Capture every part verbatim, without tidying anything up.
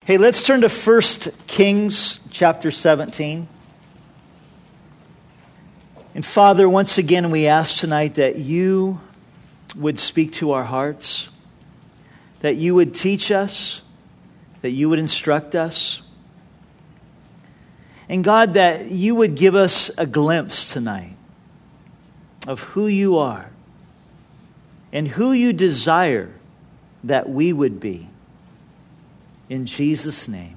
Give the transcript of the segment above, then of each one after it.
Hey, let's turn to First Kings chapter seventeen. And Father, once again we ask tonight that you would speak to our hearts, that you would teach us, that you would instruct us. And God, that you would give us a glimpse tonight of who you are and who you desire that we would be. In Jesus' name,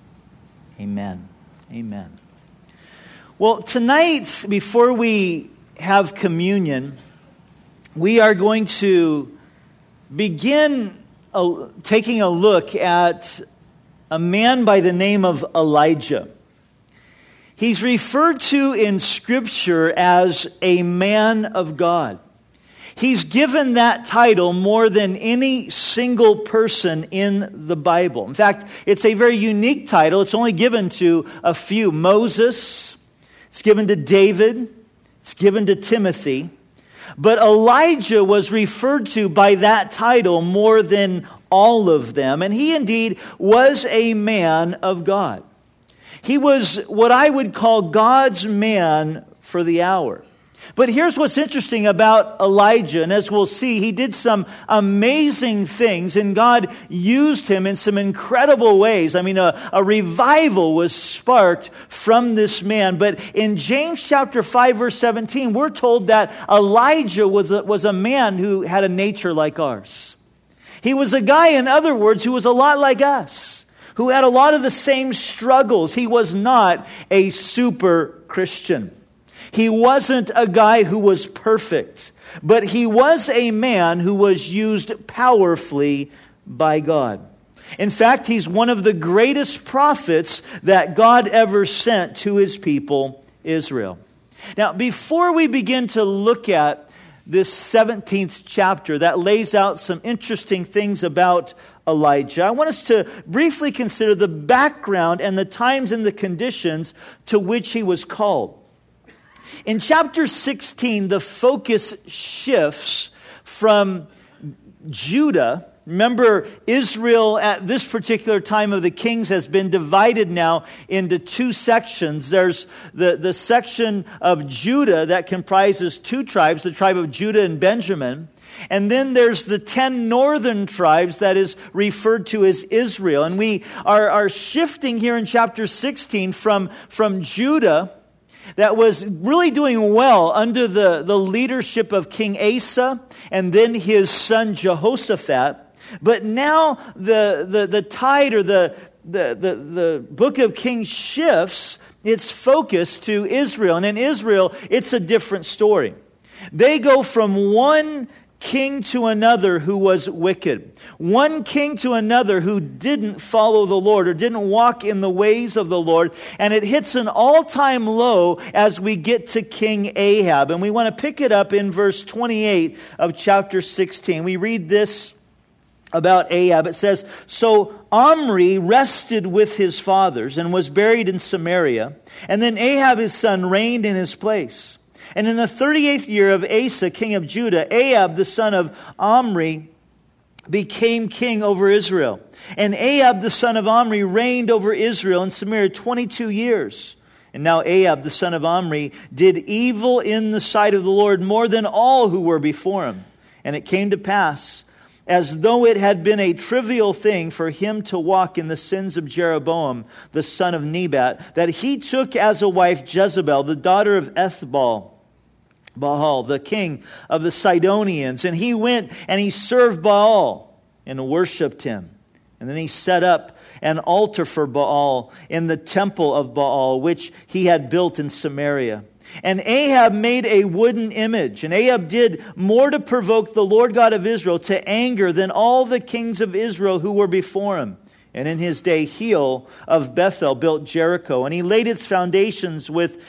amen. Amen. Well, tonight, before we have communion, we are going to begin a, taking a look at a man by the name of Elijah. He's referred to in Scripture as a man of God. He's given that title more than any single person in the Bible. In fact, it's a very unique title. It's only given to a few. Moses, it's given to David, it's given to Timothy. But Elijah was referred to by that title more than all of them. And he indeed was a man of God. He was what I would call God's man for the hour. But here's what's interesting about Elijah, and as we'll see, he did some amazing things, and God used him in some incredible ways. I mean, a, a revival was sparked from this man. But in James chapter five, verse seventeen, we're told that Elijah was a, was a man who had a nature like ours. He was a guy, in other words, who was a lot like us, who had a lot of the same struggles. He was not a super Christian. He wasn't a guy who was perfect, but he was a man who was used powerfully by God. In fact, he's one of the greatest prophets that God ever sent to his people, Israel. Now, before we begin to look at this seventeenth chapter that lays out some interesting things about Elijah, I want us to briefly consider the background and the times and the conditions to which he was called. In chapter sixteen, the focus shifts from Judah. Remember, Israel at this particular time of the kings has been divided now into two sections. There's the, the section of Judah that comprises two tribes, the tribe of Judah and Benjamin. And then there's the ten northern tribes that is referred to as Israel. And we are, are shifting here in chapter sixteen from, from Judah, that was really doing well under the, the leadership of King Asa and then his son Jehoshaphat. But now the, the, the tide or the, the, the, the book of Kings shifts its focus to Israel. And in Israel, it's a different story. They go from one king to another who was wicked. One king to another who didn't follow the Lord or didn't walk in the ways of the Lord. And it hits an all-time low as we get to King Ahab. And we want to pick it up in verse twenty-eight of chapter sixteen. We read this about Ahab. It says, "So Omri rested with his fathers and was buried in Samaria. And then Ahab his son reigned in his place. And in the thirty-eighth year of Asa, king of Judah, Ahab, the son of Omri, became king over Israel. And Ahab, the son of Omri, reigned over Israel in Samaria twenty-two years. And now Ahab, the son of Omri, did evil in the sight of the Lord more than all who were before him. And it came to pass, as though it had been a trivial thing for him to walk in the sins of Jeroboam, the son of Nebat, that he took as a wife Jezebel, the daughter of Ethbaal, Baal, the king of the Sidonians. And he went and he served Baal and worshipped him. And then he set up an altar for Baal in the temple of Baal, which he had built in Samaria. And Ahab made a wooden image. And Ahab did more to provoke the Lord God of Israel to anger than all the kings of Israel who were before him. And in his day, Heel of Bethel built Jericho. And he laid its foundations with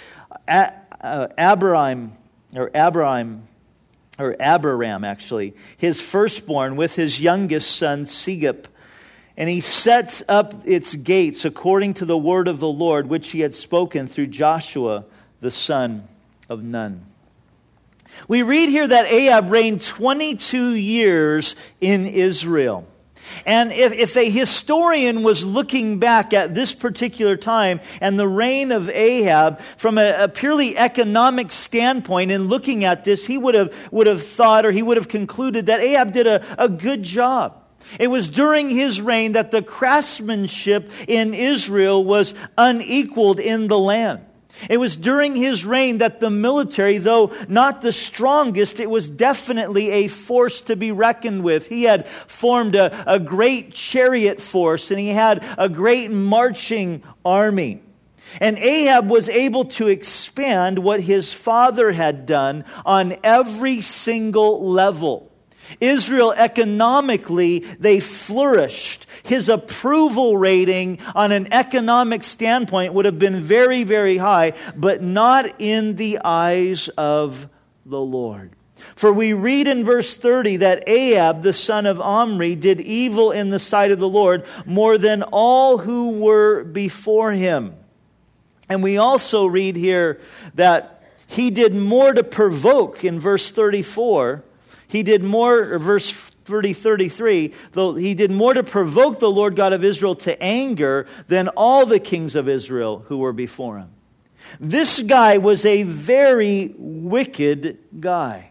Abiram, or Abiram, or Abiram actually, his firstborn with his youngest son Segub. And he set up its gates according to the word of the Lord, which he had spoken through Joshua, the son of Nun. We read here that Ahab reigned twenty-two years in Israel. And if, if a historian was looking back at this particular time and the reign of Ahab from a, a purely economic standpoint and looking at this, he would have, would have thought, or he would have concluded that Ahab did a, a good job. It was during his reign that the craftsmanship in Israel was unequaled in the land. It was during his reign that the military, though not the strongest, it was definitely a force to be reckoned with. He had formed a, a great chariot force, and he had a great marching army. And Ahab was able to expand what his father had done on every single level. Israel, economically, they flourished. His approval rating on an economic standpoint would have been very, very high, but not in the eyes of the Lord. For we read in verse thirty that Ahab, the son of Omri, did evil in the sight of the Lord more than all who were before him. And we also read here that he did more to provoke in verse thirty-four. He did more, verse thirty, thirty-three, though he did more to provoke the Lord God of Israel to anger than all the kings of Israel who were before him. This guy was a very wicked guy.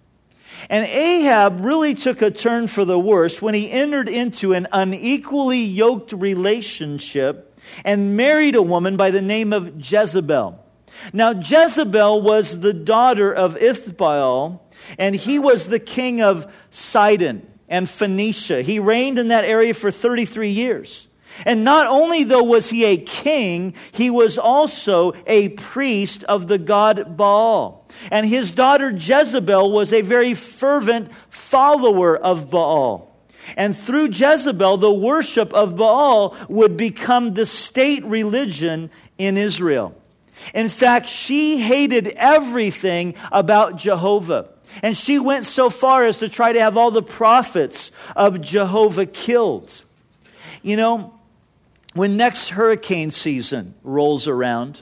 And Ahab really took a turn for the worse when he entered into an unequally yoked relationship and married a woman by the name of Jezebel. Now, Jezebel was the daughter of Ithbaal, and he was the king of Sidon and Phoenicia. He reigned in that area for thirty-three years. And not only, though, was he a king, he was also a priest of the god Baal. And his daughter Jezebel was a very fervent follower of Baal. And through Jezebel, the worship of Baal would become the state religion in Israel. In fact, she hated everything about Jehovah. And she went so far as to try to have all the prophets of Jehovah killed. You know, when next hurricane season rolls around,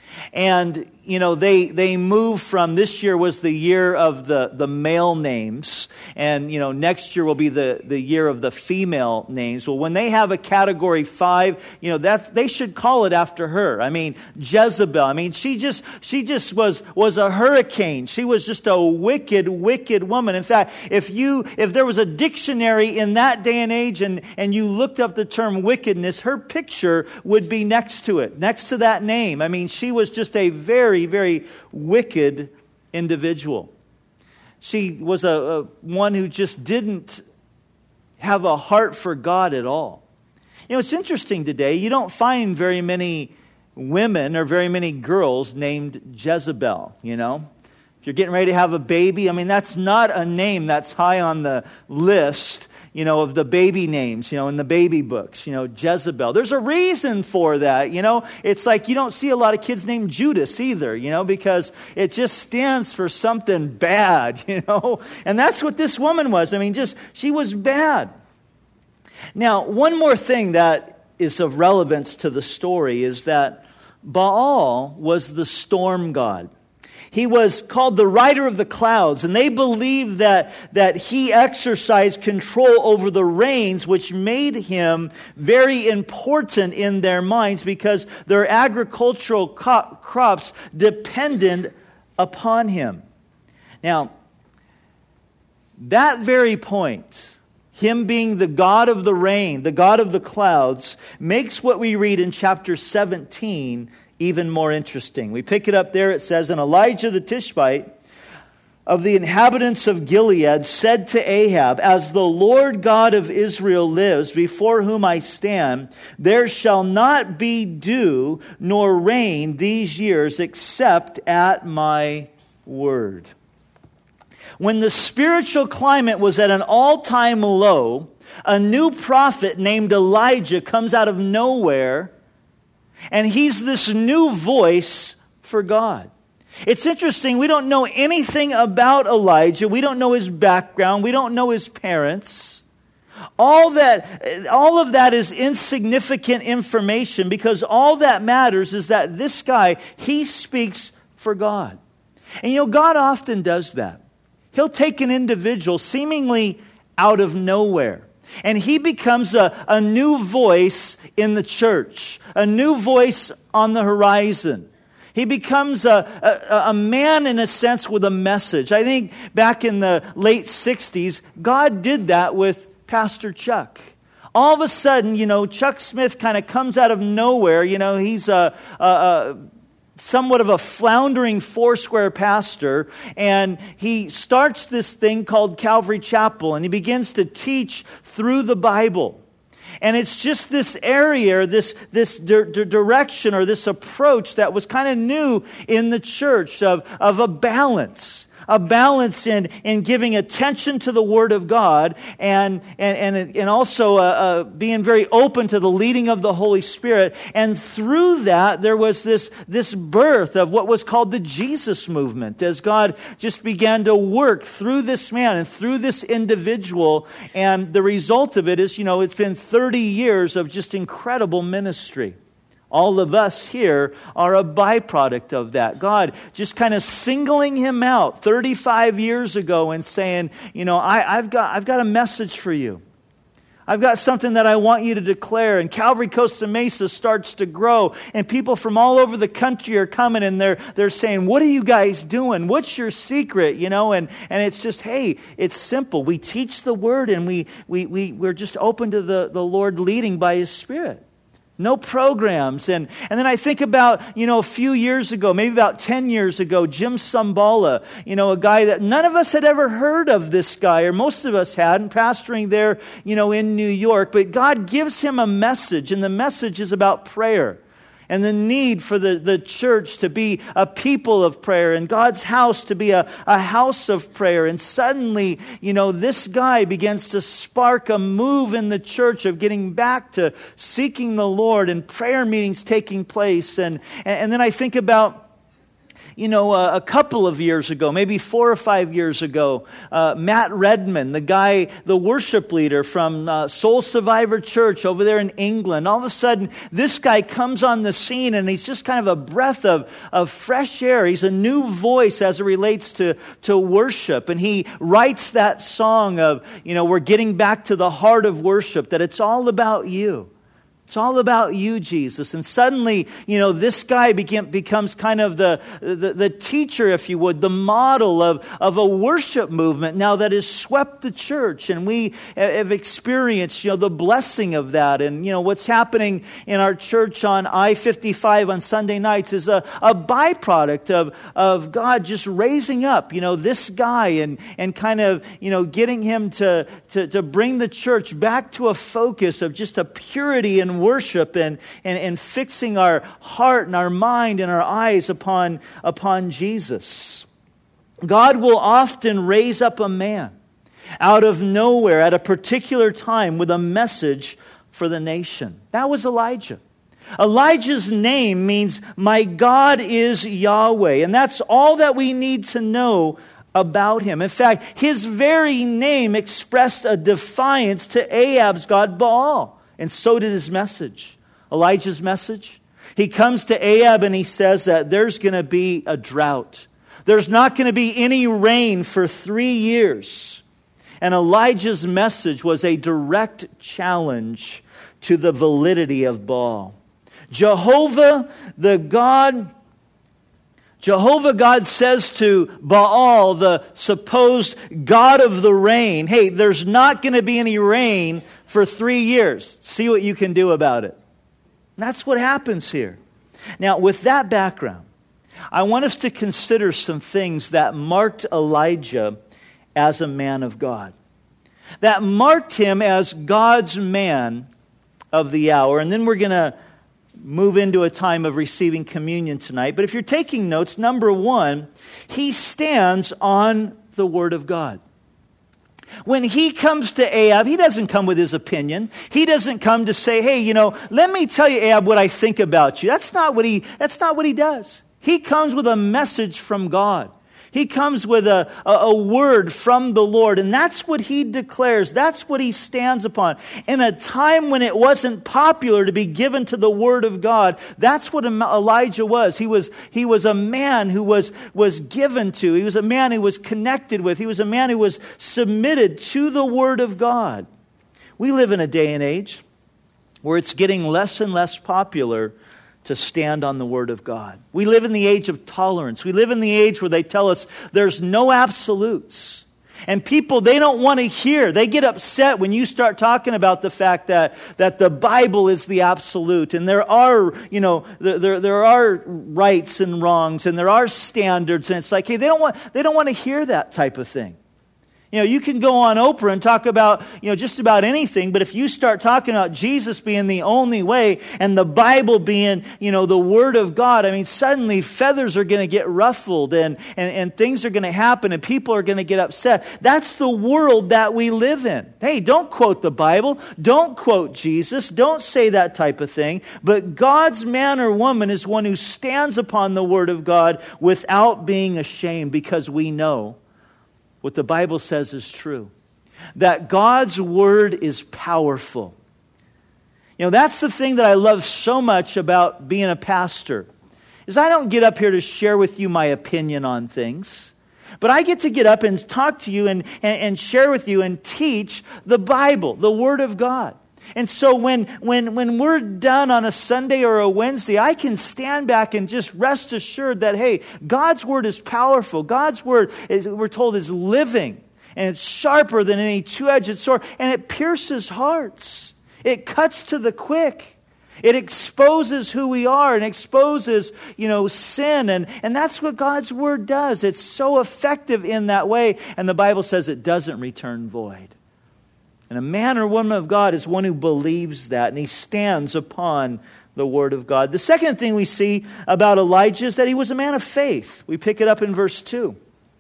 and, you know, they they move from, this year was the year of the, the male names, and, you know, next year will be the, the year of the female names. Well, when they have a category five, you know, that they should call it after her. I mean, Jezebel, I mean, she just she just was was a hurricane. She was just a wicked, wicked woman. In fact, if you if there was a dictionary in that day and age and, and you looked up the term wickedness, her picture would be next to it, next to that name. I mean, she was just a very, very wicked individual. She was a, a one who just didn't have a heart for God at all. You know, it's interesting today, you don't find very many women or very many girls named Jezebel, you know. If you're getting ready to have a baby, I mean, that's not a name that's high on the list, you know, of the baby names, you know, in the baby books, you know, Jezebel. There's a reason for that, you know. It's like you don't see a lot of kids named Judas either, you know, because it just stands for something bad, you know. And that's what this woman was. I mean, just, she was bad. Now, one more thing that is of relevance to the story is that Baal was the storm god. He was called the rider of the clouds, and they believed that, that he exercised control over the rains, which made him very important in their minds because their agricultural co- crops depended upon him. Now, that very point, him being the God of the rain, the God of the clouds, makes what we read in chapter seventeen even more interesting. We pick it up there. It says, "And Elijah the Tishbite of the inhabitants of Gilead said to Ahab, As the Lord God of Israel lives, before whom I stand, there shall not be dew nor rain these years except at my word." When the spiritual climate was at an all-time low, a new prophet named Elijah comes out of nowhere, and he's this new voice for God. It's interesting, we don't know anything about Elijah. We don't know his background. We don't know his parents. All that, all of that is insignificant information because all that matters is that this guy, he speaks for God. And you know, God often does that. He'll take an individual seemingly out of nowhere. And he becomes a, a new voice in the church, a new voice on the horizon. He becomes a, a, a man, in a sense, with a message. I think back in the late sixties, God did that with Pastor Chuck. All of a sudden, you know, Chuck Smith kind of comes out of nowhere. You know, he's a, a, a somewhat of a floundering Foursquare pastor, and he starts this thing called Calvary Chapel, and he begins to teach through the Bible. And it's just this area, this, this di- di- direction or this approach that was kind of new in the church of, of a balance. A balance in, in giving attention to the Word of God and, and, and, and also uh, uh, being very open to the leading of the Holy Spirit. And through that, there was this, this birth of what was called the Jesus movement as God just began to work through this man and through this individual. And the result of it is, you know, it's been thirty years of just incredible ministry. All of us here are a byproduct of that. God just kind of singling him out thirty-five years ago and saying, you know, I, I've got I've got a message for you. I've got something that I want you to declare. And Calvary Costa Mesa starts to grow. And people from all over the country are coming and they're they're saying, what are you guys doing? What's your secret? You know, and, and it's just, hey, it's simple. We teach the Word and we, we, we, we're just open to the, the Lord leading by His Spirit. No programs. And, and then I think about, you know, a few years ago, maybe about ten years ago, Jim Sambala, you know, a guy that none of us had ever heard of this guy, or most of us hadn't, pastoring there, you know, in New York. But God gives him a message, and the message is about prayer. And the need for the, the church to be a people of prayer and God's house to be a, a house of prayer. And suddenly, you know, this guy begins to spark a move in the church of getting back to seeking the Lord and prayer meetings taking place. And, and, and then I think about, you know, uh, a couple of years ago, maybe four or five years ago, uh, Matt Redman, the guy, the worship leader from uh, Soul Survivor Church over there in England, all of a sudden, this guy comes on the scene and he's just kind of a breath of, of fresh air. He's a new voice as it relates to, to worship. And he writes that song of, you know, we're getting back to the heart of worship, that it's all about you. It's all about you, Jesus. And suddenly, you know, this guy became, becomes kind of the, the, the teacher, if you would, the model of, of a worship movement now that has swept the church. And we have experienced, you know, the blessing of that. And, you know, what's happening in our church on I fifty-five on Sunday nights is a, a byproduct of, of God just raising up, you know, this guy and, and kind of, you know, getting him to, to, to bring the church back to a focus of just a purity and worship and, and, and fixing our heart and our mind and our eyes upon, upon Jesus. God will often raise up a man out of nowhere at a particular time with a message for the nation. That was Elijah. Elijah's name means, my God is Yahweh. And that's all that we need to know about him. In fact, his very name expressed a defiance to Ahab's god Baal. And so did his message. Elijah's message. He comes to Ahab and he says that there's going to be a drought. There's not going to be any rain for three years. And Elijah's message was a direct challenge to the validity of Baal. Jehovah, the God, Jehovah God says to Baal, the supposed God of the rain, hey, there's not going to be any rain for three years. See what you can do about it. And that's what happens here. Now, with that background, I want us to consider some things that marked Elijah as a man of God. That marked him as God's man of the hour. And then we're going to move into a time of receiving communion tonight. But if you're taking notes, number one, he stands on the Word of God. When he comes to Ahab, he doesn't come with his opinion. He doesn't come to say, hey, you know, let me tell you, Ahab, what I think about you. That's not what he, that's not what he does. He comes with a message from God. He comes with a, a, a word from the Lord, and that's what he declares. That's what he stands upon. In a time when it wasn't popular to be given to the Word of God, that's what Elijah was. He was, he was a man who was, was given to. He was a man who was connected with. He was a man who was submitted to the Word of God. We live in a day and age where it's getting less and less popular to stand on the Word of God. We live in the age of tolerance. We live in the age where they tell us there's no absolutes. And people, they don't want to hear. They get upset when you start talking about the fact that, that the Bible is the absolute. And there are, you know, there, there, there are rights and wrongs. And there are standards. And it's like, hey, they don't want, they don't want to hear that type of thing. You know, you can go on Oprah and talk about, you know, just about anything, but if you start talking about Jesus being the only way and the Bible being, you know, the Word of God, I mean, suddenly feathers are going to get ruffled and, and, and things are going to happen and people are going to get upset. That's the world that we live in. Hey, don't quote the Bible. Don't quote Jesus. Don't say that type of thing. But God's man or woman is one who stands upon the Word of God without being ashamed, because we know what the Bible says is true. That God's Word is powerful. You know, that's the thing that I love so much about being a pastor, is I don't get up here to share with you my opinion on things, but I get to get up and talk to you and, and, and share with you and teach the Bible, the Word of God. And so when, when, when we're done on a Sunday or a Wednesday, I can stand back and just rest assured that, hey, God's Word is powerful. God's Word, is, we're told, is living. And it's sharper than any two-edged sword. And it pierces hearts. It cuts to the quick. It exposes who we are and exposes, you know, sin. And, and that's what God's Word does. It's so effective in that way. And the Bible says it doesn't return void. And a man or woman of God is one who believes that, and he stands upon the Word of God. The second thing we see about Elijah is that he was a man of faith. We pick it up in verse two.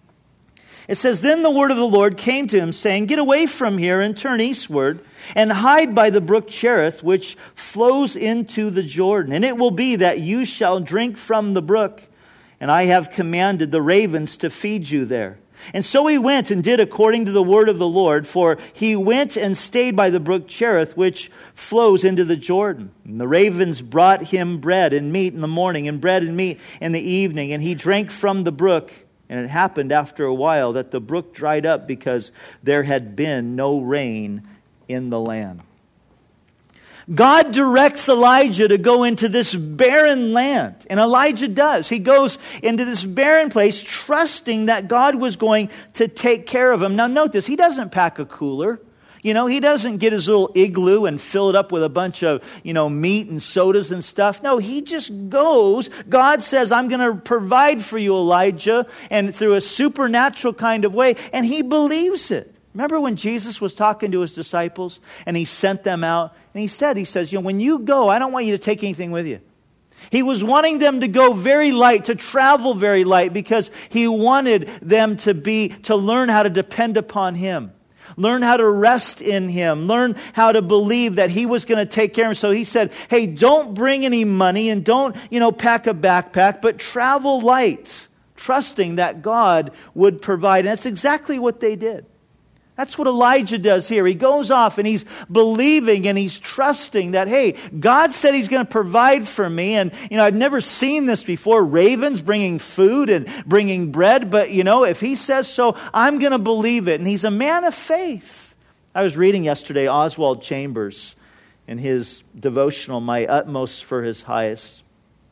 It says, "Then the word of the Lord came to him, saying, Get away from here and turn eastward, and hide by the brook Cherith, which flows into the Jordan. And it will be that you shall drink from the brook, and I have commanded the ravens to feed you there." And so he went and did according to the word of the Lord, for he went and stayed by the brook Cherith, which flows into the Jordan. And the ravens brought him bread and meat in the morning, and bread and meat in the evening, and he drank from the brook. And it happened after a while that the brook dried up, because there had been no rain in the land. God directs Elijah to go into this barren land. And Elijah does. He goes into this barren place, trusting that God was going to take care of him. Now note this, he doesn't pack a cooler. You know, he doesn't get his little igloo and fill it up with a bunch of, you know, meat and sodas and stuff. No, he just goes. God says, I'm going to provide for you, Elijah, and through a supernatural kind of way. And he believes it. Remember when Jesus was talking to his disciples and he sent them out? And he said, he says, you know, when you go, I don't want you to take anything with you. He was wanting them to go very light, to travel very light, because he wanted them to be, to learn how to depend upon him. Learn how to rest in him. Learn how to believe that he was going to take care of him. So he said, hey, don't bring any money and don't, you know, pack a backpack, but travel light, trusting that God would provide. And that's exactly what they did. That's what Elijah does here. He goes off and he's believing and he's trusting that, hey, God said he's going to provide for me. And, you know, I've never seen this before. Ravens bringing food and bringing bread. But, you know, if he says so, I'm going to believe it. And he's a man of faith. I was reading yesterday Oswald Chambers in his devotional, My Utmost for His Highest.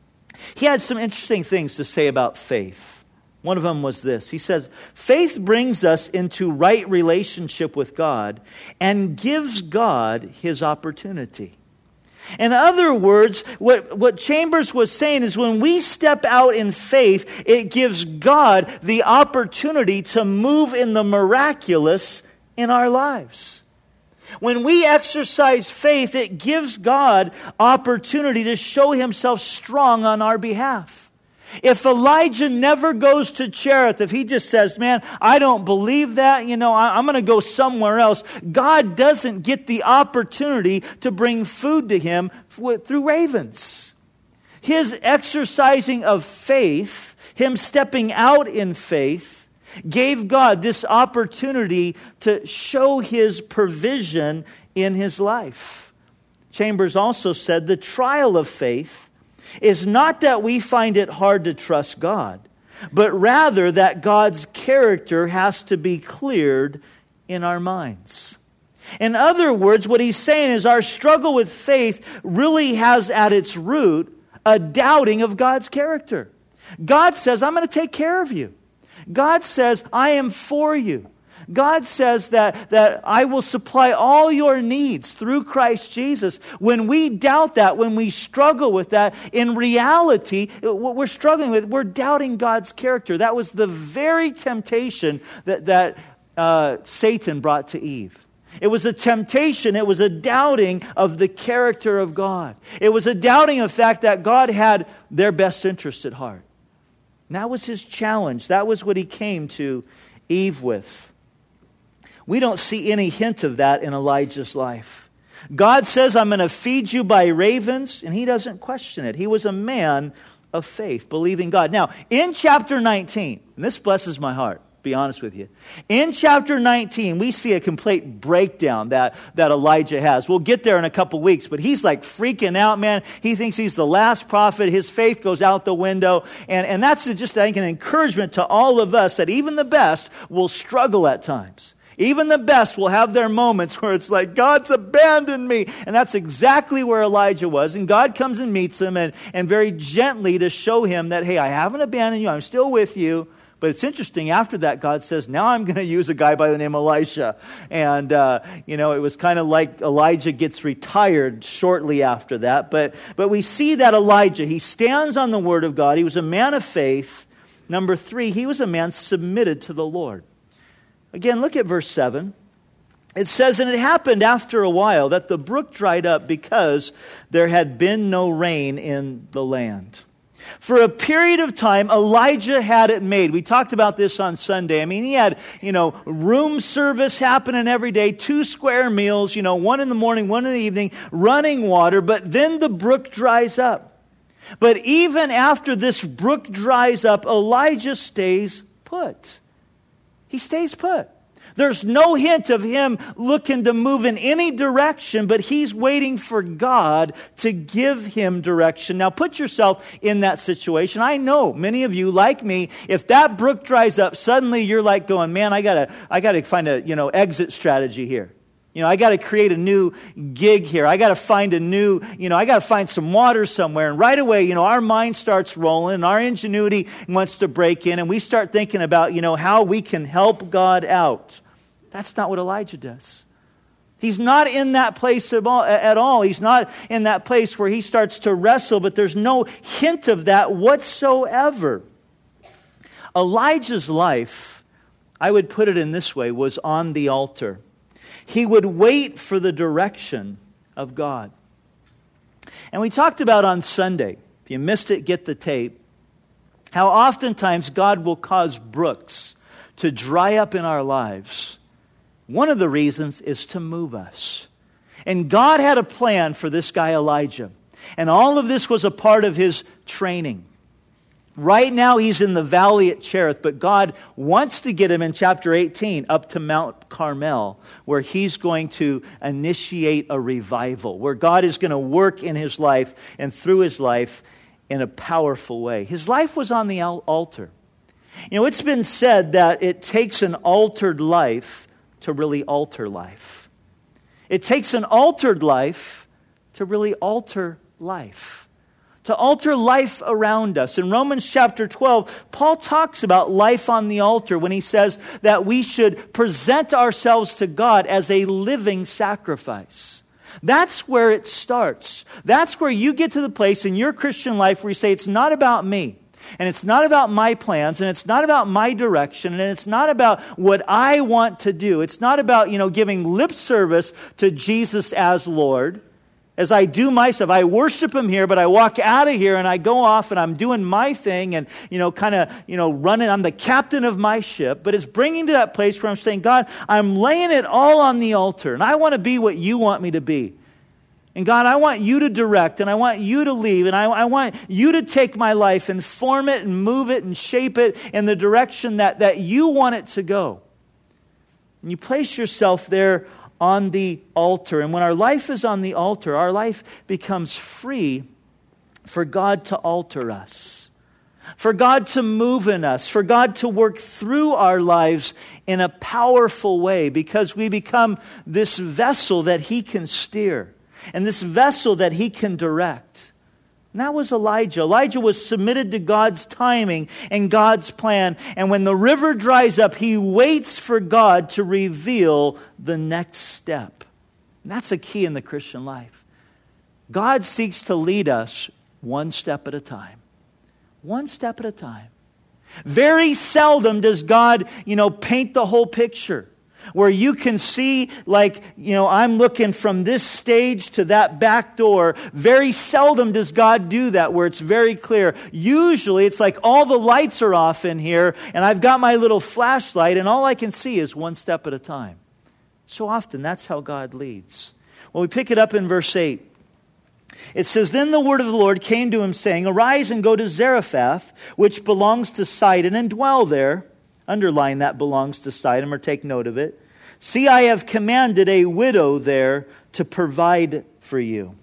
He had some interesting things to say about faith. One of them was this. He says, faith brings us into right relationship with God and gives God his opportunity. In other words, what, what Chambers was saying is when we step out in faith, it gives God the opportunity to move in the miraculous in our lives. When we exercise faith, it gives God opportunity to show himself strong on our behalf. If Elijah never goes to Cherith, if he just says, man, I don't believe that, you know, I'm going to go somewhere else, God doesn't get the opportunity to bring food to him through ravens. His exercising of faith, him stepping out in faith, gave God this opportunity to show his provision in his life. Chambers also said the trial of faith is not that we find it hard to trust God, but rather that God's character has to be cleared in our minds. In other words, what he's saying is our struggle with faith really has at its root a doubting of God's character. God says, I'm going to take care of you. God says, I am for you. God says that, that I will supply all your needs through Christ Jesus. When we doubt that, when we struggle with that, in reality, what we're struggling with, we're doubting God's character. That was the very temptation that, that uh, Satan brought to Eve. It was a temptation. It was a doubting of the character of God. It was a doubting of the fact that God had their best interest at heart. And that was his challenge. That was what he came to Eve with. We don't see any hint of that in Elijah's life. God says, I'm going to feed you by ravens, and he doesn't question it. He was a man of faith, believing God. Now, in chapter nineteen, and this blesses my heart, be honest with you. In chapter nineteen, we see a complete breakdown that, that Elijah has. We'll get there in a couple weeks, but he's like freaking out, man. He thinks he's the last prophet. His faith goes out the window. And, and that's just, I think, an encouragement to all of us that even the best will struggle at times. Even the best will have their moments where it's like, God's abandoned me. And that's exactly where Elijah was. And God comes and meets him and, and very gently to show him that, hey, I haven't abandoned you. I'm still with you. But it's interesting, after that, God says, now I'm going to use a guy by the name of Elisha. And, uh, you know, it was kind of like Elijah gets retired shortly after that. But, but we see that Elijah, he stands on the word of God. He was a man of faith. Number three, he was a man submitted to the Lord. Again, look at verse seven. It says, and it happened after a while that the brook dried up because there had been no rain in the land. For a period of time, Elijah had it made. We talked about this on Sunday. I mean, he had, you know, room service happening every day, two square meals, you know, one in the morning, one in the evening, running water, but then the brook dries up. But even after this brook dries up, Elijah stays put. He stays put. There's no hint of him looking to move in any direction, but he's waiting for God to give him direction. Now put yourself in that situation. I know many of you, like me, if that brook dries up, suddenly you're like going, man, I gotta, I gotta find a, you know, exit strategy here. You know, I got to create a new gig here. I got to find a new, you know, I got to find some water somewhere. And right away, you know, our mind starts rolling and our ingenuity wants to break in and we start thinking about, you know, how we can help God out. That's not what Elijah does. He's not in that place at all. He's not in that place where he starts to wrestle, but there's no hint of that whatsoever. Elijah's life, I would put it in this way, was on the altar. He would wait for the direction of God. And we talked about on Sunday, if you missed it, get the tape, how oftentimes God will cause brooks to dry up in our lives. One of the reasons is to move us. And God had a plan for this guy Elijah. And all of this was a part of his training. Right now he's in the valley at Cherith, but God wants to get him in chapter eighteen up to Mount Carmel, where he's going to initiate a revival, where God is going to work in his life and through his life in a powerful way. His life was on the altar. You know, it's been said that it takes an altered life to really alter life. It takes an altered life to really alter life. To alter life around us. In Romans chapter twelve, Paul talks about life on the altar when he says that we should present ourselves to God as a living sacrifice. That's where it starts. That's where you get to the place in your Christian life where you say, it's not about me. And it's not about my plans, and it's not about my direction, and it's not about what I want to do. It's not about, you know, giving lip service to Jesus as Lord. As I do my stuff, I worship Him here, but I walk out of here and I go off and I'm doing my thing and, you know, kind of, you know, running. I'm the captain of my ship, but it's bringing to that place where I'm saying, God, I'm laying it all on the altar and I want to be what you want me to be. And God, I want you to direct and I want you to lead and I, I want you to take my life and form it and move it and shape it in the direction that, that you want it to go. And you place yourself there on the altar. And when our life is on the altar, our life becomes free for God to alter us. for God to move in us, for God to work through our lives in a powerful way, because we become this vessel that He can steer and this vessel that He can direct. And that was Elijah. Elijah was submitted to God's timing and God's plan. And when the river dries up, he waits for God to reveal the next step. And that's a key in the Christian life. God seeks to lead us one step at a time. One step at a time. Very seldom does God, you know, paint the whole picture, where you can see, like, you know, I'm looking from this stage to that back door. Very seldom does God do that, where it's very clear. Usually it's like all the lights are off in here, and I've got my little flashlight, and all I can see is one step at a time. So often that's how God leads. Well, we pick it up in verse eight. It says, "Then the word of the Lord came to him, saying, Arise and go to Zarephath, which belongs to Sidon, and dwell there." Underline that belongs to Sidon, or take note of it. "See, I have commanded a widow there to provide for you."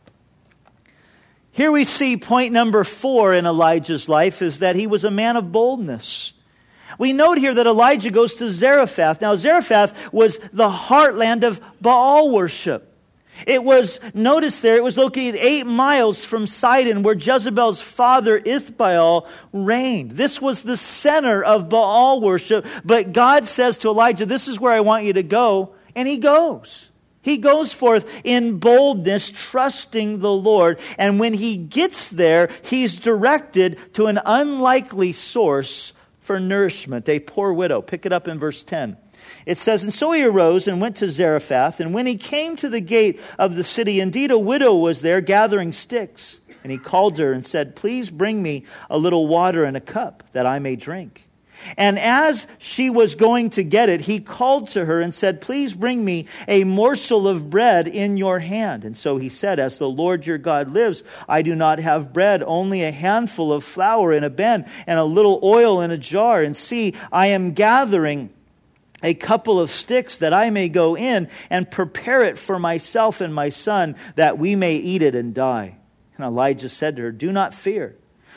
Here we see point number four in Elijah's life is that he was a man of boldness. We note here that Elijah goes to Zarephath. Now, Zarephath was the heartland of Baal worship. It was, notice there, it was located eight miles from Sidon, where Jezebel's father, Ithbaal, reigned. This was the center of Baal worship. But God says to Elijah, this is where I want you to go. And he goes. He goes forth in boldness, trusting the Lord. And when he gets there, he's directed to an unlikely source for nourishment, a poor widow. Pick it up in verse ten. It says, "And so he arose and went to Zarephath, and when he came to the gate of the city, indeed a widow was there gathering sticks. And he called her and said, Please bring me a little water in a cup, that I may drink. And as she was going to get it, he called to her and said, Please bring me a morsel of bread in your hand. And so he said, As the Lord your God lives, I do not have bread, only a handful of flour in a bin, and a little oil in a jar. And see, I am gathering a couple of sticks, that I may go in and prepare it for myself and my son, that we may eat it and die. And Elijah said to her, Do not fear.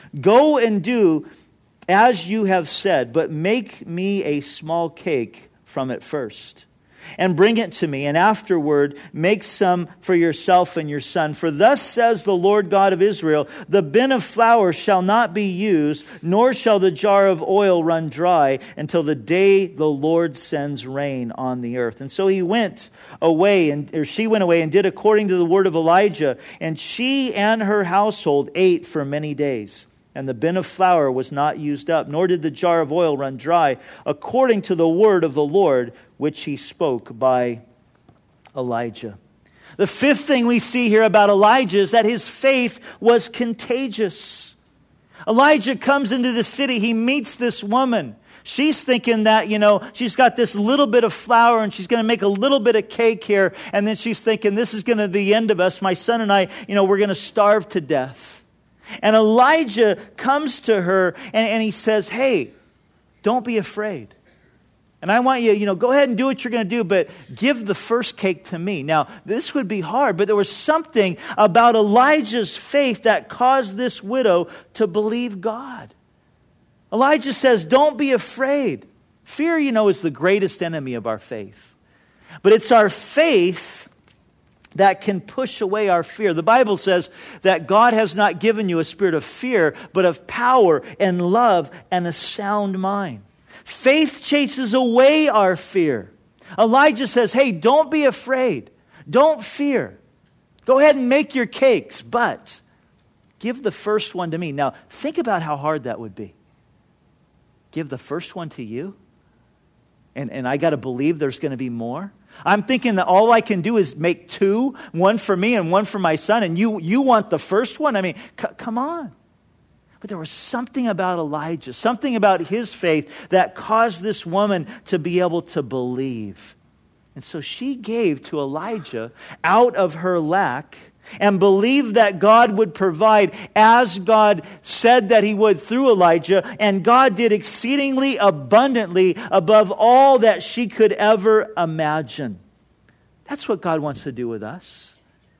Go and do as you have said, but make me a small cake from it first, and bring it to me, and afterward make some for yourself and your son. For thus says the Lord God of Israel, the bin of flour shall not be used, nor shall the jar of oil run dry, until the day the Lord sends rain on the earth. And so he went away, and or she went away and did according to the word of Elijah, and she and her household ate for many days. And the bin of flour was not used up, nor did the jar of oil run dry, according to the word of the Lord, which he spoke by Elijah. The fifth thing we see here about Elijah is that his faith was contagious. Elijah comes into the city. He meets this woman. She's thinking that, you know, she's got this little bit of flour and she's going to make a little bit of cake here. And then she's thinking, this is going to be the end of us. My son and I, you know, we're going to starve to death. And Elijah comes to her and, and he says, Hey, don't be afraid. And I want you, you know, go ahead and do what you're going to do, but give the first cake to me. Now, this would be hard, but there was something about Elijah's faith that caused this widow to believe God. Elijah says, don't be afraid. Fear, you know, is the greatest enemy of our faith. But it's our faith that can push away our fear. The Bible says that God has not given you a spirit of fear, but of power and love and a sound mind. Faith chases away our fear. Elijah says, hey, don't be afraid. Don't fear. Go ahead and make your cakes, but give the first one to me. Now, think about how hard that would be. Give the first one to you? And, and I got to believe there's going to be more? I'm thinking that all I can do is make two, one for me and one for my son, and you, you want the first one? I mean, c- come on. But there was something about Elijah, something about his faith that caused this woman to be able to believe. And so she gave to Elijah out of her lack and believed that God would provide as God said that he would through Elijah. And God did exceedingly abundantly above all that she could ever imagine. That's what God wants to do with us.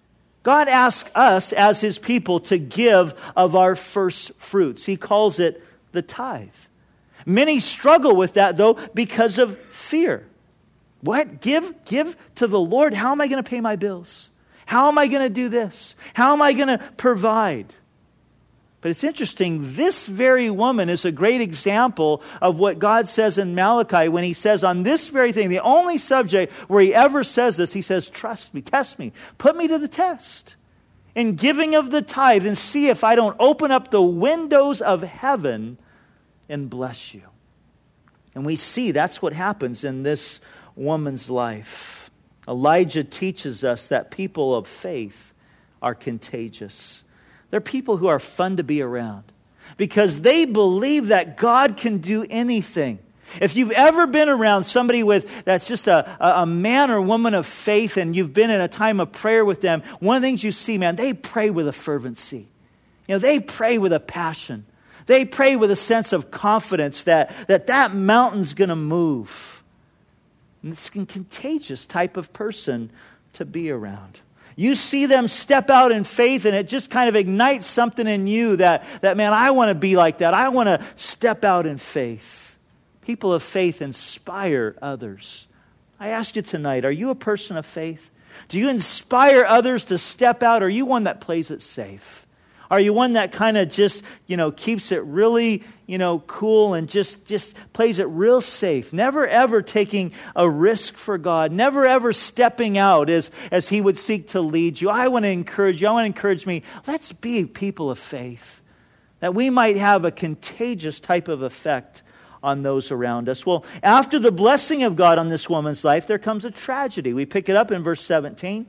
God asks us as His people to give of our first fruits. He calls it the tithe. Many struggle with that, though, because of fear. What? Give, give to the Lord? How am I going to pay my bills? How am I going to do this? How am I going to provide? But it's interesting, this very woman is a great example of what God says in Malachi when He says on this very thing, the only subject where He ever says this, He says, trust me, test me, put me to the test in giving of the tithe and see if I don't open up the windows of heaven and bless you. And we see that's what happens in this woman's life. Elijah teaches us that people of faith are contagious. They're people who are fun to be around because they believe that God can do anything. If you've ever been around somebody with that's just a, a man or woman of faith and you've been in a time of prayer with them, one of the things you see, man, they pray with a fervency. You know, they pray with a passion. They pray with a sense of confidence that that, that mountain's going to move. And it's a contagious type of person to be around. You see them step out in faith and it just kind of ignites something in you that, that man, I want to be like that. I want to step out in faith. People of faith inspire others. I ask you tonight, are you a person of faith? Do you inspire others to step out? Or are you one that plays it safe? Are you one that kind of just, you know, keeps it really, you know, cool and just, just plays it real safe? Never ever taking a risk for God. Never ever stepping out as, as He would seek to lead you. I want to encourage you. I want to encourage me. Let's be people of faith. That we might have a contagious type of effect on those around us. Well, after the blessing of God on this woman's life, there comes a tragedy. We pick it up in verse seventeen.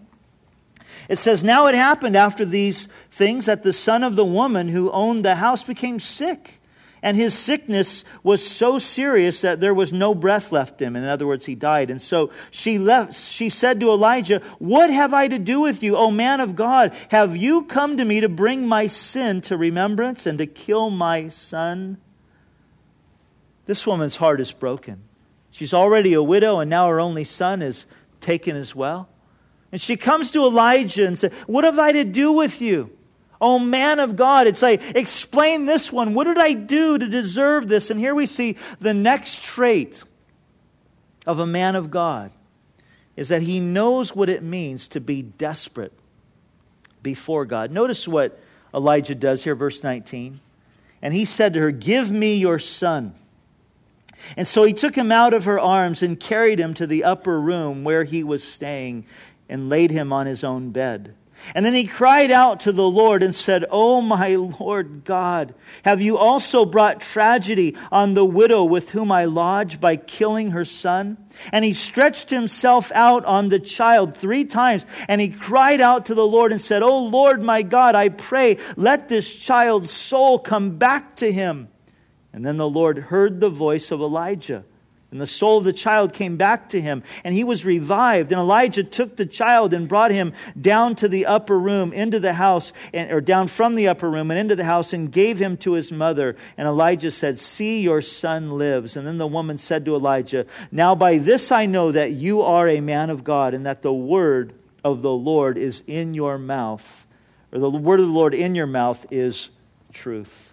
It says, now it happened after these things that the son of the woman who owned the house became sick. And his sickness was so serious that there was no breath left in him. In other words, he died. And so she left. She said to Elijah, what have I to do with you, O man of God? Have you come to me to bring my sin to remembrance and to kill my son? This woman's heart is broken. She's already a widow and now her only son is taken as well. And she comes to Elijah and says, what have I to do with you? Oh, man of God. It's like, explain this one. What did I do to deserve this? And here we see the next trait of a man of God is that he knows what it means to be desperate before God. Notice what Elijah does here, verse nineteen. And he said to her, give me your son. And so he took him out of her arms and carried him to the upper room where he was staying, and laid him on his own bed. And then he cried out to the Lord and said, oh my Lord God, have you also brought tragedy on the widow with whom I lodge by killing her son? And he stretched himself out on the child three times, and he cried out to the Lord and said, oh Lord my God, I pray, let this child's soul come back to him. And then the Lord heard the voice of Elijah. And the soul of the child came back to him, and he was revived. And Elijah took the child and brought him down to the upper room, into the house, and, or down from the upper room and into the house, and gave him to his mother. And Elijah said, see, your son lives. And then the woman said to Elijah, now by this I know that you are a man of God, and that the word of the Lord is in your mouth, or the word of the Lord in your mouth is truth.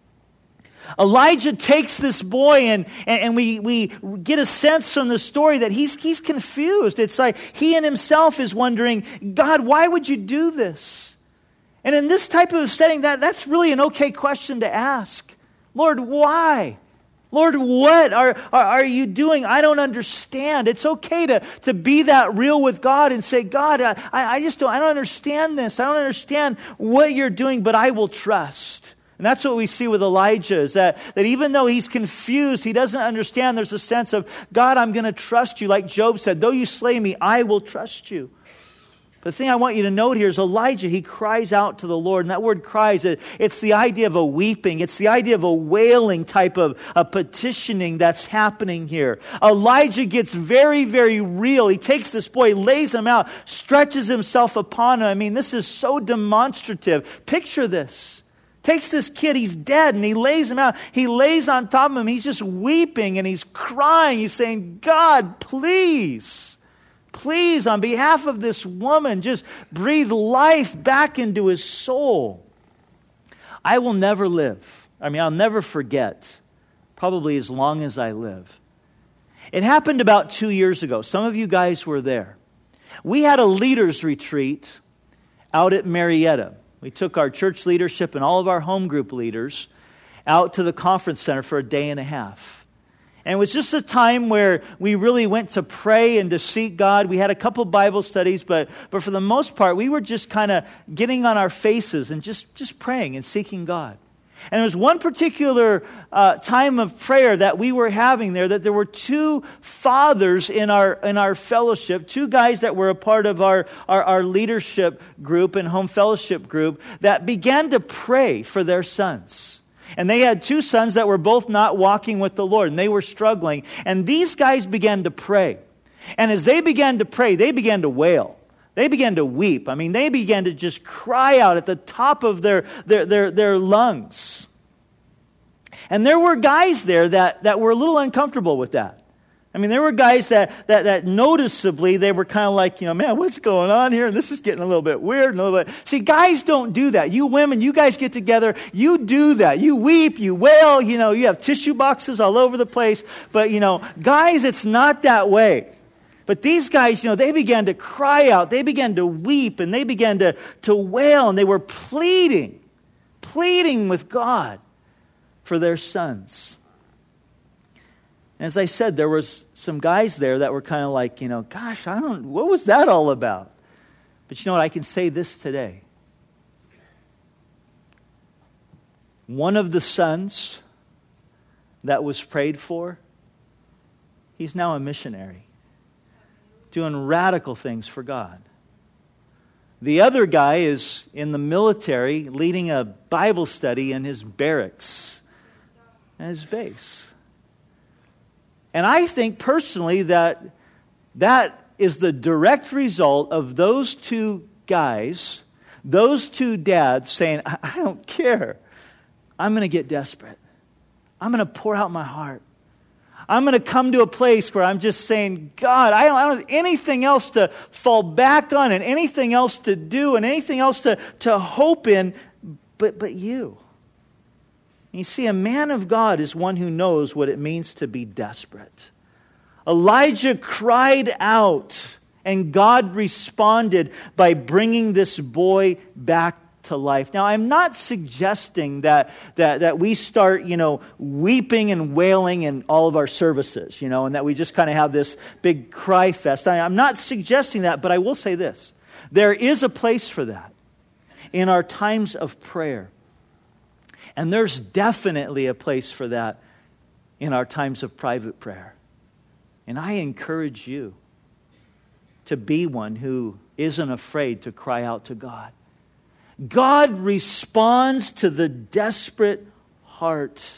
Elijah takes this boy and, and, and we, we get a sense from the story that he's, he's confused. It's like he in himself is wondering, God, why would you do this? And in this type of setting, that, that's really an okay question to ask. Lord, why? Lord, what are, are, are you doing? I don't understand. It's okay to, to be that real with God and say, God, I, I just don't, I don't understand this. I don't understand what you're doing, but I will trust. And that's what we see with Elijah, is that, that even though he's confused, he doesn't understand, there's a sense of, God, I'm going to trust you. Like Job said, though you slay me, I will trust you. But the thing I want you to note here is Elijah, he cries out to the Lord. And that word cries, it's the idea of a weeping. It's the idea of a wailing type of a petitioning that's happening here. Elijah gets very, very real. He takes this boy, lays him out, stretches himself upon him. I mean, this is so demonstrative. Picture this. Takes this kid, he's dead, and he lays him out. He lays on top of him. He's just weeping and he's crying. He's saying, God, please Please, on behalf of this woman, just breathe life back into his soul. I will never live. I mean, I'll never forget, probably as long as I live. It happened about two years ago. Some of you guys were there. We had a leaders retreat out at Marietta. We took our church leadership and all of our home group leaders out to the conference center for a day and a half. And it was just a time where we really went to pray and to seek God. We had a couple Bible studies, but, but for the most part, we were just kind of getting on our faces and just, just praying and seeking God. And there was one particular uh, time of prayer that we were having there, that there were two fathers in our in our fellowship, two guys that were a part of our, our, our leadership group and home fellowship group that began to pray for their sons. And they had two sons that were both not walking with the Lord, and they were struggling. And these guys began to pray. And as they began to pray, they began to wail. They began to weep. I mean, they began to just cry out at the top of their, their, their, their lungs. And there were guys there that, that were a little uncomfortable with that. I mean, there were guys that, that, that noticeably, they were kind of like, you know, man, what's going on here? And this is getting a little bit weird. And a little bit. See, guys don't do that. You women, you guys get together, you do that. You weep, you wail, you know, you have tissue boxes all over the place. But, you know, guys, it's not that way. But these guys, you know, they began to cry out. They began to weep, and they began to, to wail, and they were pleading, pleading with God for their sons. As I said, there was some guys there that were kind of like, you know, gosh, I don't, what was that all about? But you know what, I can say this today. One of the sons that was prayed for, he's now a missionary, doing radical things for God. The other guy is in the military leading a Bible study in his barracks and his base. And I think personally that that is the direct result of those two guys, those two dads saying, I, I don't care. I'm going to get desperate. I'm going to pour out my heart. I'm going to come to a place where I'm just saying, God, I don't, I don't have anything else to fall back on and anything else to do and anything else to, to hope in but, but you. You see, a man of God is one who knows what it means to be desperate. Elijah cried out, and God responded by bringing this boy back to life. Now, I'm not suggesting that, that, that we start, you know, weeping and wailing in all of our services, you know, and that we just kind of have this big cry fest. I, I'm not suggesting that, but I will say this. There is a place for that in our times of prayer. And there's definitely a place for that in our times of private prayer. And I encourage you to be one who isn't afraid to cry out to God. God responds to the desperate heart.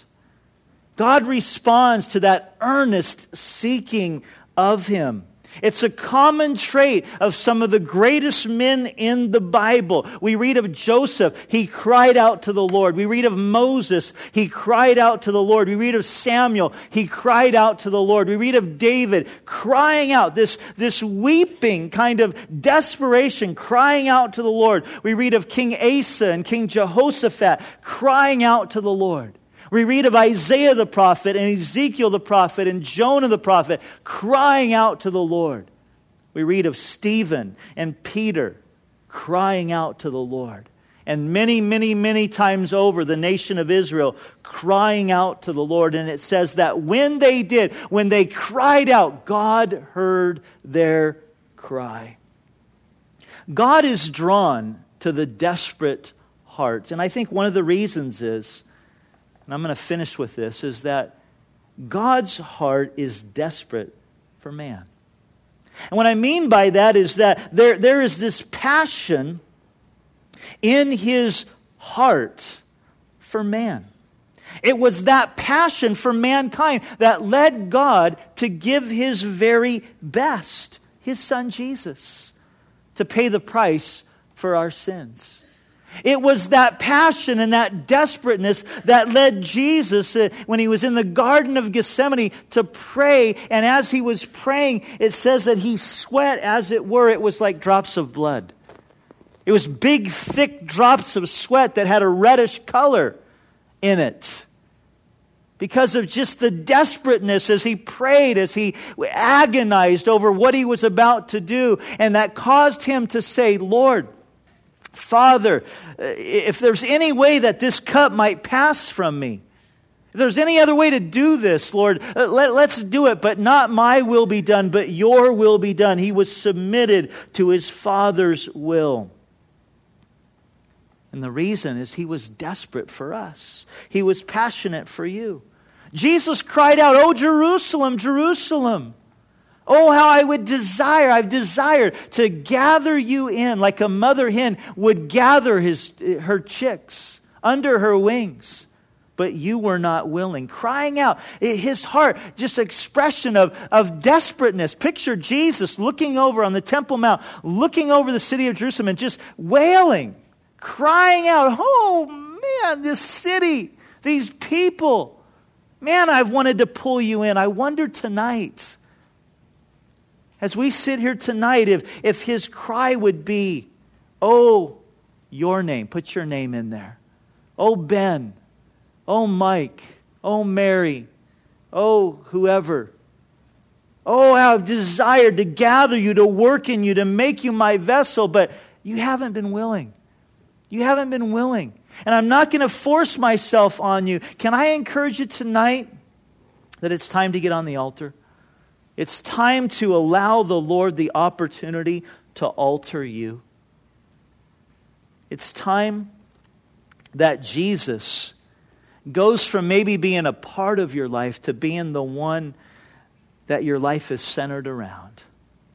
God responds to that earnest seeking of Him. It's a common trait of some of the greatest men in the Bible. We read of Joseph, he cried out to the Lord. We read of Moses, he cried out to the Lord. We read of Samuel, he cried out to the Lord. We read of David crying out, this, this weeping kind of desperation, crying out to the Lord. We read of King Asa and King Jehoshaphat crying out to the Lord. We read of Isaiah the prophet and Ezekiel the prophet and Jonah the prophet crying out to the Lord. We read of Stephen and Peter crying out to the Lord. And many, many, many times over, the nation of Israel crying out to the Lord. And it says that when they did, when they cried out, God heard their cry. God is drawn to the desperate hearts. And I think one of the reasons is, and I'm going to finish with this, is that God's heart is desperate for man. And what I mean by that is that there, there is this passion in His heart for man. It was that passion for mankind that led God to give His very best, His Son Jesus, to pay the price for our sins. It was that passion and that desperateness that led Jesus, uh, when he was in the Garden of Gethsemane, to pray. And as he was praying, it says that he sweat, as it were. It was like drops of blood. It was big, thick drops of sweat that had a reddish color in it, because of just the desperateness as he prayed, as he agonized over what he was about to do. And that caused him to say, Lord, Father, if there's any way that this cup might pass from me, if there's any other way to do this, Lord, let, let's do it. But not my will be done, but your will be done. He was submitted to his Father's will. And the reason is he was desperate for us. He was passionate for you. Jesus cried out, "Oh, Jerusalem, Jerusalem. Oh, how I would desire, I've desired to gather you in like a mother hen would gather his, her chicks under her wings. But you were not willing." Crying out, his heart, just expression of, of desperateness. Picture Jesus looking over on the Temple Mount, looking over the city of Jerusalem and just wailing, crying out, "Oh man, this city, these people, man, I've wanted to pull you in." I wonder tonight, as we sit here tonight, if, if his cry would be, "Oh, your name," put your name in there. "Oh, Ben. Oh, Mike. Oh, Mary. Oh, whoever. Oh, how I've desired to gather you, to work in you, to make you my vessel, but you haven't been willing. You haven't been willing. And I'm not going to force myself on you." Can I encourage you tonight that it's time to get on the altar? It's time to allow the Lord the opportunity to alter you. It's time that Jesus goes from maybe being a part of your life to being the one that your life is centered around.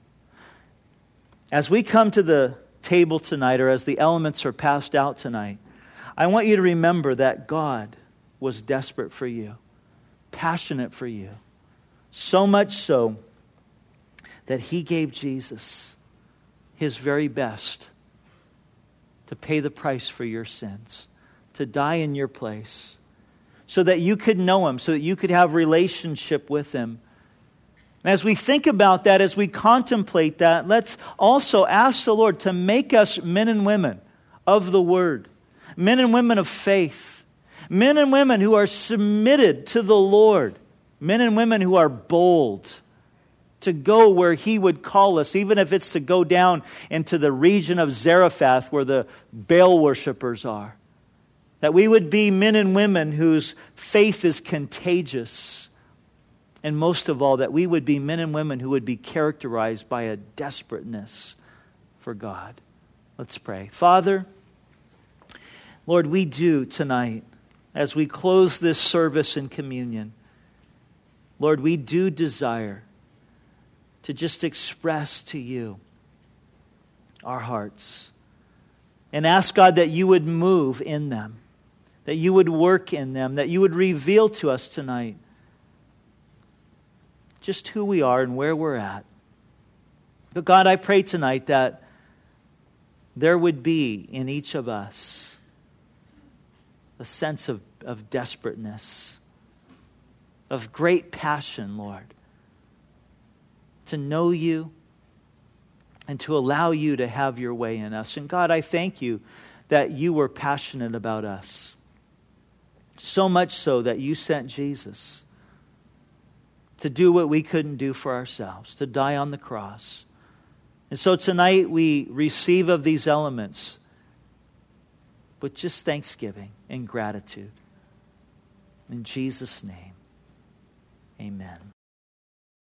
As we come to the table tonight, or as the elements are passed out tonight, I want you to remember that God was desperate for you, passionate for you. So much so that he gave Jesus his very best to pay the price for your sins, to die in your place, so that you could know him, so that you could have relationship with him. And as we think about that, as we contemplate that, let's also ask the Lord to make us men and women of the Word, men and women of faith, men and women who are submitted to the Lord, men and women who are bold to go where he would call us, even if it's to go down into the region of Zarephath where the Baal worshipers are. That we would be men and women whose faith is contagious. And most of all, that we would be men and women who would be characterized by a desperateness for God. Let's pray. Father, Lord, we do tonight, as we close this service in communion, Lord, we do desire to just express to you our hearts and ask, God, that you would move in them, that you would work in them, that you would reveal to us tonight just who we are and where we're at. But God, I pray tonight that there would be in each of us a sense of, of desperateness, of great passion, Lord, to know you and to allow you to have your way in us. And God, I thank you that you were passionate about us, so much so that you sent Jesus to do what we couldn't do for ourselves, to die on the cross. And so tonight we receive of these elements with just thanksgiving and gratitude. In Jesus' name, amen.